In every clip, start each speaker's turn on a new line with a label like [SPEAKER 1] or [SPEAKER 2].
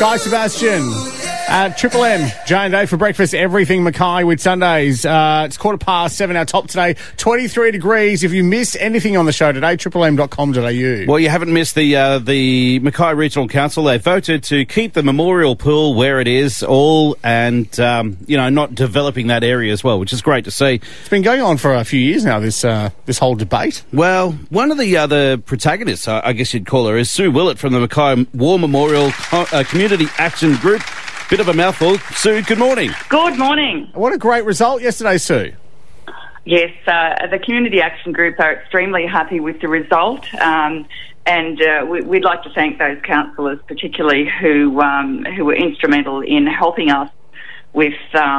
[SPEAKER 1] Guy Sebastian at Triple M. J&A for breakfast, everything Mackay with Sundays. It's 7:15, our top today, 23 degrees. If you miss anything on the show today, triplem.com.au.
[SPEAKER 2] Well, you haven't missed the Mackay Regional Council. They voted to keep the memorial pool where it is, not developing that area as well, which is great to see.
[SPEAKER 1] It's been going on for a few years now, this whole debate.
[SPEAKER 2] Well, one of the other protagonists, I guess you'd call her, is Sue Willett from the Mackay War Memorial Community Action Group. Bit of a mouthful. Sue, good morning.
[SPEAKER 3] Good morning.
[SPEAKER 1] What a great result yesterday, Sue.
[SPEAKER 3] Yes, the Community Action Group are extremely happy with the result, and we'd like to thank those councillors particularly who were instrumental in helping us with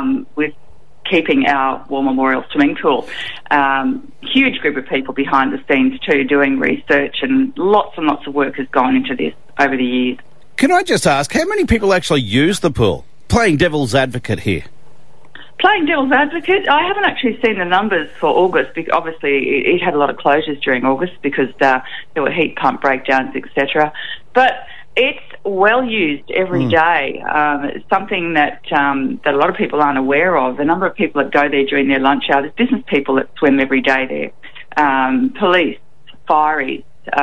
[SPEAKER 3] keeping our War Memorial swimming pool. Huge group of people behind the scenes too, doing research, and lots of work has gone into this over the years.
[SPEAKER 2] Can I just ask, how many people actually use the pool? Playing devil's advocate here.
[SPEAKER 3] Playing devil's advocate, I haven't actually seen the numbers for August, because obviously it had a lot of closures during August because there were heat pump breakdowns, etc. But it's well used every day. It's something that a lot of people aren't aware of. The number of people that go there during their lunch hour, there's business people that swim every day there. Police, fireys,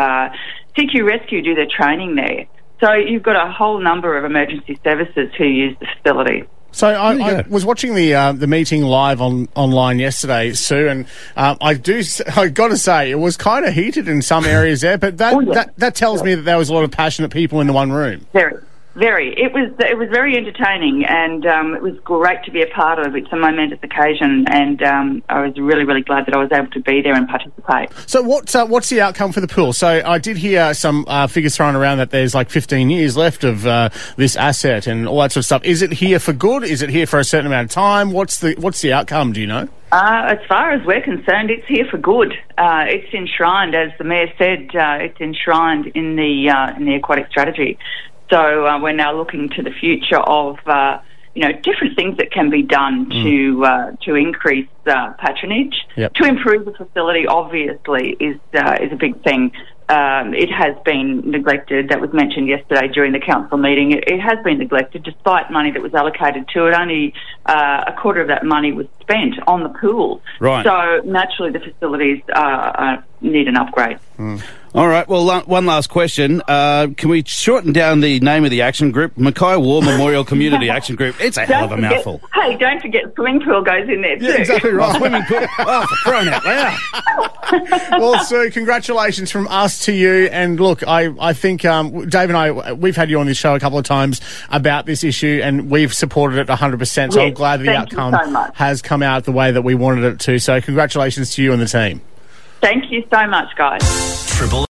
[SPEAKER 3] CQ Rescue do their training there. So you've got a whole number of emergency services who use the facility.
[SPEAKER 1] So I was watching the meeting live online yesterday, Sue, and I got to say it was kind of heated in some areas there, but that tells me that there was a lot of passionate people in the one room. Very. It was very entertaining, and it was great to be a part of. It's a momentous occasion, and I was really, really glad that I was able to be there and participate. So what's the outcome for the pool? So I did hear some figures thrown around that there's like 15 years left of this asset and all that sort of stuff. Is it here for good? Is it here for a certain amount of time? What's the outcome? Do you know?
[SPEAKER 3] As far as we're concerned, it's here for good. It's enshrined, as the Mayor said, it's enshrined in the aquatic strategy. So we're now looking to the future of, different things that can be done to increase patronage. Yep. To improve the facility, obviously, is a big thing. It has been neglected. That was mentioned yesterday during the council meeting. It has been neglected, despite money that was allocated to it. Only a quarter of that money was spent on the pool.
[SPEAKER 2] Right.
[SPEAKER 3] So naturally, the facilities need an upgrade.
[SPEAKER 2] All right, well, one last question. Can we shorten down the name of the action group? Mackay War Memorial Community Action Group. It's a hell of a mouthful.
[SPEAKER 3] Hey, don't forget swimming pool goes in there too.
[SPEAKER 1] Yeah, exactly right.
[SPEAKER 2] Swimming pool. Oh, for crying out loud.
[SPEAKER 1] Well, Sue, congratulations from us to you. And look, I think Dave and I, we've had you on this show a couple of times about this issue, and we've supported it 100%. So yes, I'm glad the outcome has come out the way that we wanted it to. So congratulations to you and the team.
[SPEAKER 3] Thank you so much, guys.